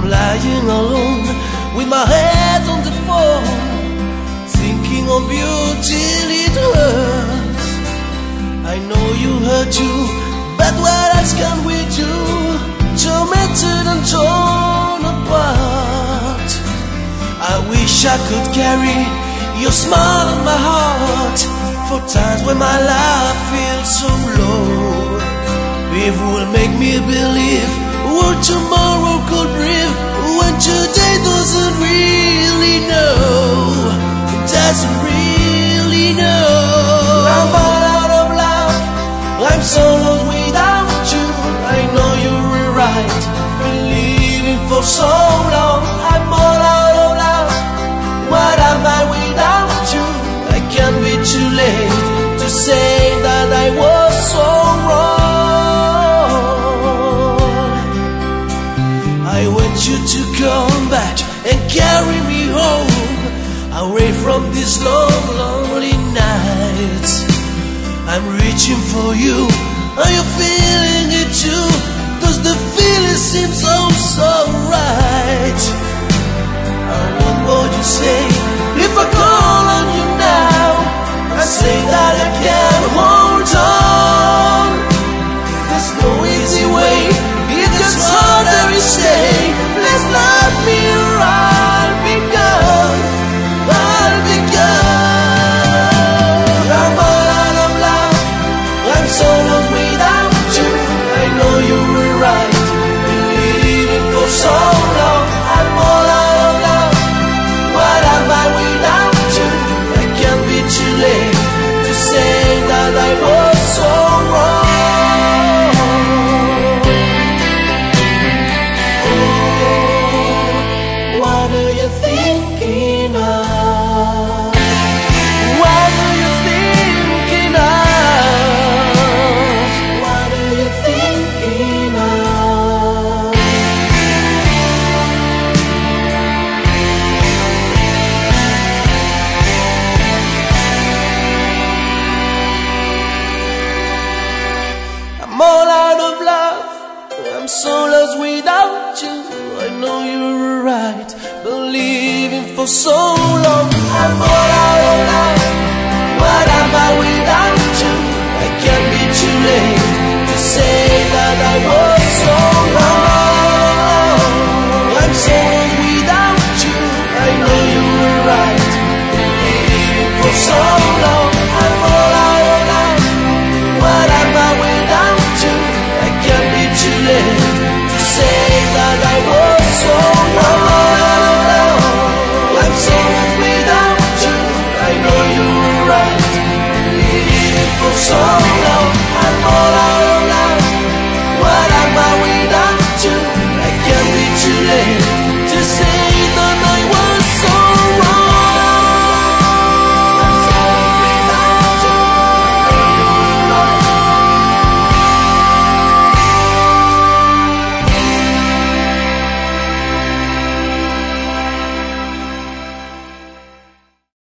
I'm lying alone with my head on the phone, thinking of you till it hurts. I know you hurt too, but what else can we do? Tormented and torn apart. I wish I could carry your smile on my heart for times when my life feels so low. It will make me believe what tomorrow could bring, when today doesn't really know, doesn't really know. I'm all out of love, I'm so lost without you. I know you were right, believing for so long. I'm all out of love, what am I without you? I can't be too late to say that I was so wrong. I want you to come back and carry me home, away from these long, lonely nights. I'm reaching for you, are you feeling it too? Does the feeling seem so right? I want what you say. If I call on you now, I say that I can't hold on. There's no easy way, it gets harder each day. Please let me I'll be gone, I'll be gone. I'm all out of love, I'm so lost without you. I know you were right, believing for so long. I'm all out of love, what am I without you? I can't be too late to say that I was so wrong. What are you thinking of? What are you thinking of? What are you thinking of? I'm all out of love, I'm so lost without you. I know you're right, believing for so long. I'm all out of love, what am I without you? I can't be too late to say that I was so wrong. I'm so lost without you, I know you were right, believing for so long. I'm all out of love, what am I without you? I can't be too late to say that I was so wrong. I'm so lost without you, I know you were right, believing for so long.